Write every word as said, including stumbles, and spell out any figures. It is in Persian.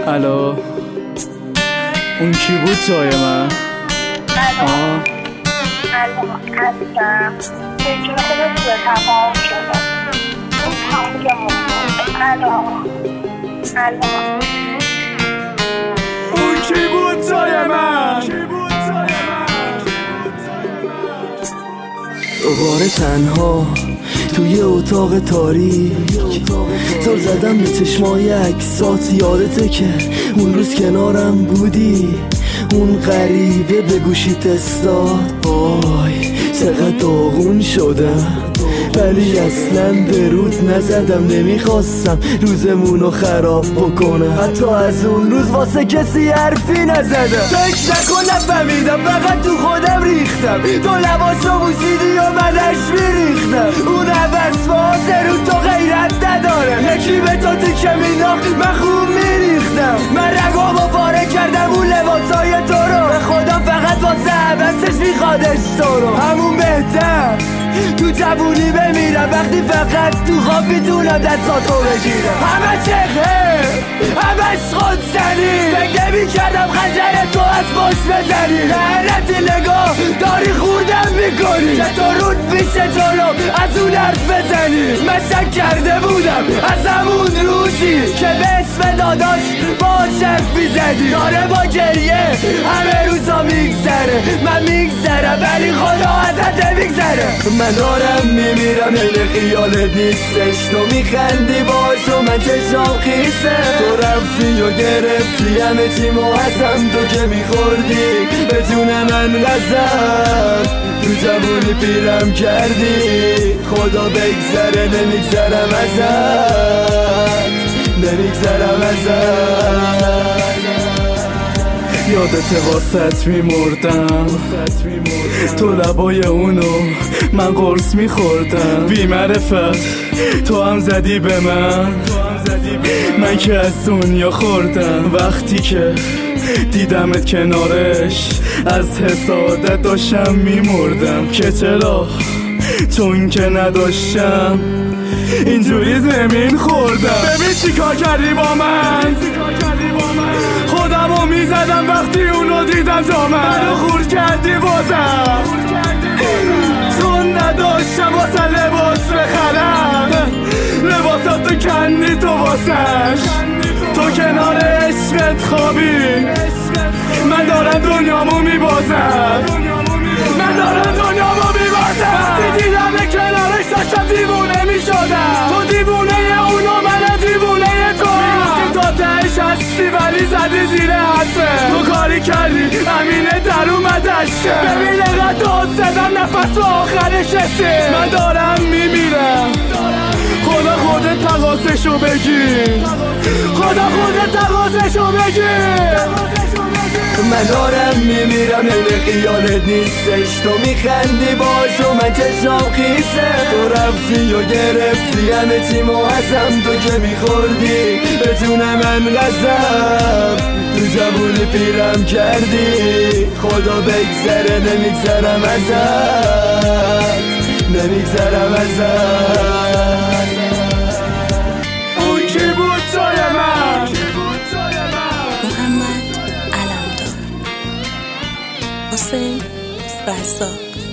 الو اون کی بود جای من؟ الو الو هستم بجون خودت رو تمام شده اون تمام جمعون الو الو اون کی بود جای من؟ دوباره تنها توی اتاق تاریک زل زدم به چشمای عکسات. یادته که اون روز کنارم بودی، اون غریبه به گوشیت استاد. وای چقدر داغون شدم، ولی اصلا به رود نزدم. نمیخواستم روزمونو خراب بکنم، حتی از اون روز واسه کسی حرفی نزدم. فکر نکن نفهمیدم، فقط تو خودم ریختم. تو لباشو بوسیدی و من اشک میریختم. اون عوض فازه رو تو غیرت نداره، یکی به تو تیکه مینداخت من خوب میریختم. من رگامو پاره کردم اون لباسای تو رو، به خدا فقط واسه عوضش میخوادش تو رو. همون بهتر تو جوونی بمیرم وقتی فقط تو خواب میتونم دستاتو بگیرم. همه چهه همش خود زنی، فکر نمی کردم خنجر تو از پشت بزنی. لعنتی نگاه داری خوردم میکنی که تو رود پیش جلو از اون حرف بزنی. من شک کرده بودم از همون روزی که به اسم داداش باش حرف میزدی. داره با گریه همه روزا میگذره، من میگذرم ولی خدا ازت نمیگذره. من دارم میمیرم این خیالت نیستش، تو میخندی باش و من چشام خیسه. تو رفتی و گرفتی همه چیمو ازم، تو که میخوردی به جون من غزم. تو جوونی پیرم کردی، خدا بگذره نمیگذرم ازت، نمیگذرم ازت. یادت واسط میمردم، تو لبای اونو من قرص میخوردم. بی معرفت تو هم زدی به من، من که از دنیا خوردم. وقتی که دیدمت کنارش از حسادت داشتم میمردم. که چرا؟ چون که نداشتم اینجوری زمین خوردم. ببین چی کار کردی با من، خودمو میزدم وقتی اونو دیدم جا من. منو خورد کردی بازم، چون نداشتم واسه لباس بخرم. لباساتو کندی تو واسش، تو کنار عشقت خوابی. من دارم دنیامو میبازم، من دارم دنیامو میبازم. وقتی دیدم کنارش داشتم دیوونه میشدم. تو دیوونه اونو من دیوونه تو. میگفتی تا تهش هستی ولی زدی زیر حرفه. تو کاری کردی امینه در اومد عشقه. ببین اقدر داد زدم نفس تو آخرش رسید. من دارم میمیرم، خدا خودت تقاسشو بگیر، خدا خودت تقاسشو بگیر. من دارم میمیرم این خیالت نیستش، تو میخندی باش و من چشام خیسه. تو رفتی و گرفتی همه چیمو ازم، تو که میخوردی به جون من غزم. تو جوونی پیرم کردی، خدا بگذره نمیگذرم ازت، نمیگذرم ازت. اون کی بود جای من؟ محمد علمدار، حسین رزاق.